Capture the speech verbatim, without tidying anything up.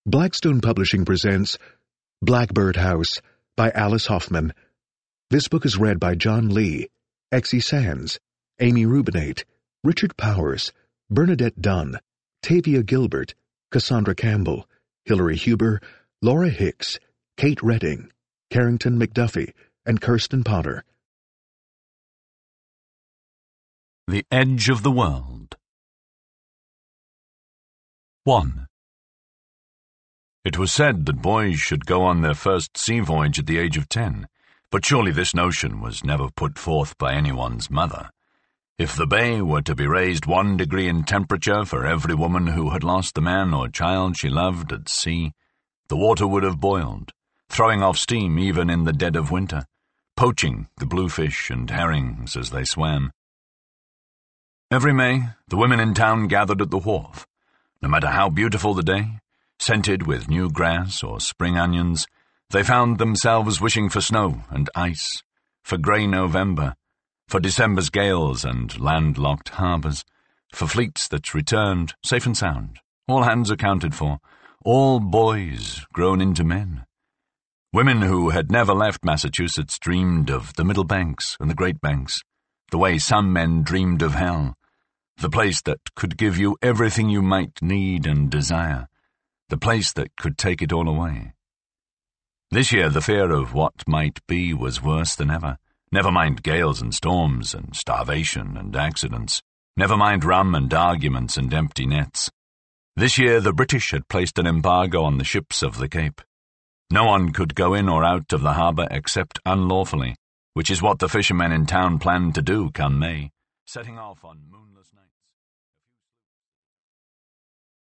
Blackstone Publishing presents Blackbird House by Alice Hoffman. This book is read by John Lee, Exie Sands, Amy Rubinate, Richard Powers, Bernadette Dunn, Tavia Gilbert, Cassandra Campbell, Hilary Huber, Laura Hicks, Kate Redding, Carrington McDuffie, and Kirsten Potter. The Edge of the World. one. It was said that boys should go on their first sea voyage at the age of ten, but surely this notion was never put forth by anyone's mother. If the bay were to be raised one degree in temperature for every woman who had lost the man or child she loved at sea, the water would have boiled, throwing off steam even in the dead of winter, poaching the bluefish and herrings as they swam. Every May, the women in town gathered at the wharf. No matter how beautiful the day, scented with new grass or spring onions, they found themselves wishing for snow and ice, for grey November, for December's gales and landlocked harbours, for fleets that returned safe and sound, all hands accounted for, all boys grown into men. Women who had never left Massachusetts dreamed of the Middle Banks and the Great Banks, the way some men dreamed of hell, the place that could give you everything you might need and desire, the place that could take it all away. This year the fear of what might be was worse than ever. Never mind gales and storms and starvation and accidents. Never mind rum and arguments and empty nets. This year the British had placed an embargo on the ships of the Cape. No one could go in or out of the harbour except unlawfully, which is what the fishermen in town planned to do come May, setting off on moonless nights.